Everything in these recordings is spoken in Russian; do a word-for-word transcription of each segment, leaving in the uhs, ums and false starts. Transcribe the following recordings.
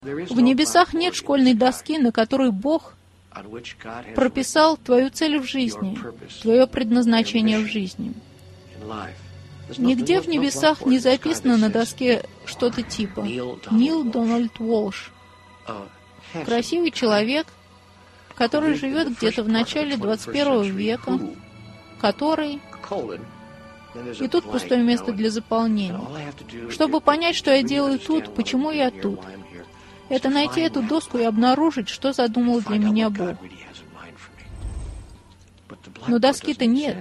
В небесах нет школьной доски, на которой Бог прописал твою цель в жизни, твое предназначение в жизни. Нигде в небесах не записано на доске что-то типа «Нил Дональд Уолш». Красивый человек, который живет где-то в начале двадцать первого века, который... И тут пустое место для заполнения. Чтобы понять, что я делаю тут, почему я тут, это найти эту доску и обнаружить, что задумал для меня Бог. Но доски-то нет.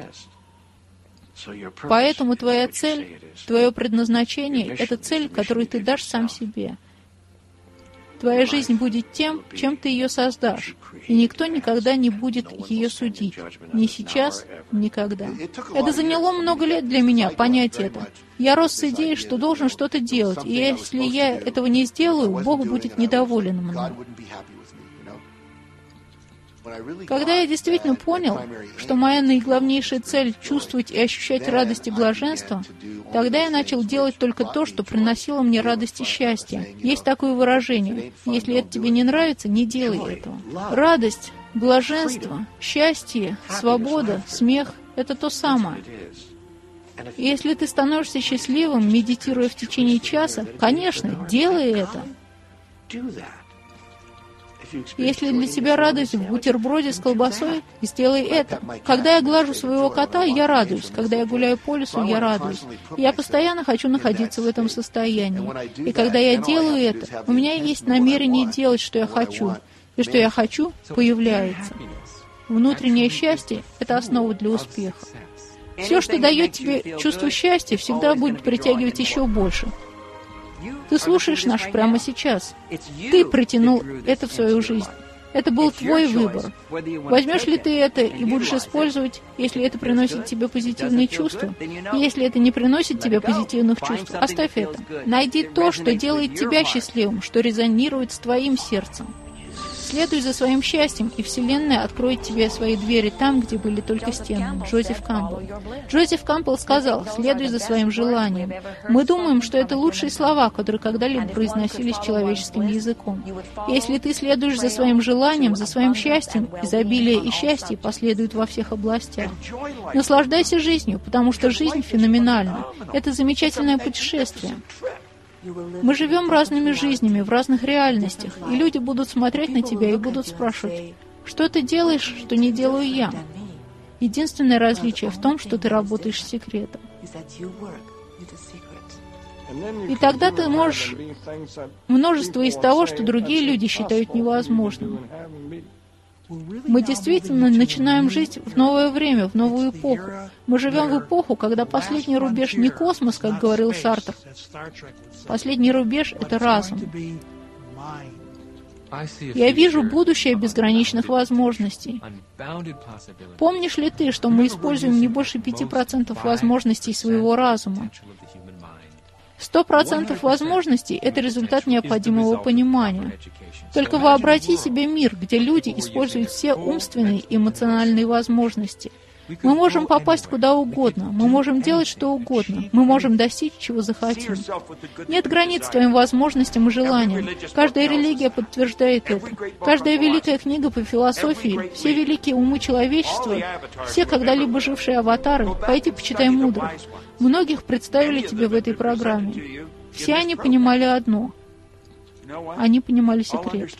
Поэтому твоя цель, твое предназначение — это цель, которую ты дашь сам себе. Твоя жизнь будет тем, чем ты ее создашь, и никто никогда не будет ее судить. Ни сейчас, никогда. Это заняло много лет для меня, понять это. Я рос с идеей, что должен что-то делать, и если я этого не сделаю, Бог будет недоволен мной. Когда я действительно понял, что моя наиглавнейшая цель — чувствовать и ощущать радость и блаженство, тогда я начал делать только то, что приносило мне радость и счастье. Есть такое выражение: если это тебе не нравится, не делай этого. Радость, блаженство, счастье, свобода, смех — это то самое. И если ты становишься счастливым, медитируя в течение часа, конечно, делай это. Если для тебя радость в бутерброде с колбасой, сделай это. Когда я глажу своего кота, я радуюсь. Когда я гуляю по лесу, я радуюсь. Я постоянно хочу находиться в этом состоянии. И когда я делаю это, у меня есть намерение делать, что я хочу. И что я хочу, появляется. Внутреннее счастье — это основа для успеха. Все, что дает тебе чувство счастья, всегда будет притягивать еще больше. Ты слушаешь нас прямо сейчас. Ты притянул это в свою жизнь. Это был твой выбор. Возьмешь ли ты это и будешь использовать, если это приносит тебе позитивные чувства? Если это не приносит тебе позитивных чувств, оставь это. Найди то, что делает тебя счастливым, что резонирует с твоим сердцем. Следуй за своим счастьем, и Вселенная откроет тебе свои двери там, где были только стены. Джозеф Кампбелл. Джозеф Кампбелл сказал: «Следуй за своим желанием». Мы думаем, что это лучшие слова, которые когда-либо произносились человеческим языком. Если ты следуешь за своим желанием, за своим счастьем, изобилие и счастье последуют во всех областях. Наслаждайся жизнью, потому что жизнь феноменальна. Это замечательное путешествие. Мы живем разными жизнями, в разных реальностях, и люди будут смотреть на тебя и будут спрашивать: «Что ты делаешь, что не делаю я?» Единственное различие в том, что ты работаешь с секретом. И тогда ты можешь множество из того, что другие люди считают невозможным. Мы действительно начинаем жить в новое время, в новую эпоху. Мы живем в эпоху, когда последний рубеж не космос, как говорил Сартр. Последний рубеж — это разум. Я вижу будущее безграничных возможностей. Помнишь ли ты, что мы используем не больше пяти процентов возможностей своего разума? Сто процентов возможностей — это результат необходимого понимания. Только вообрази себе мир, где люди используют все умственные и эмоциональные возможности. Мы можем попасть куда угодно, мы можем делать что угодно, мы можем достичь, чего захотим. Нет границ твоим возможностям и желаниям. Каждая религия подтверждает это. Каждая великая книга по философии, все великие умы человечества, все когда-либо жившие аватары, пойди почитай мудро. Многих представили тебе в этой программе. Все они понимали одно. Они понимали секрет.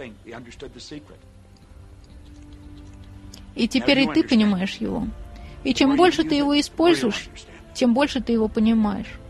И теперь и ты понимаешь его. И чем больше ты его используешь, тем больше ты его понимаешь.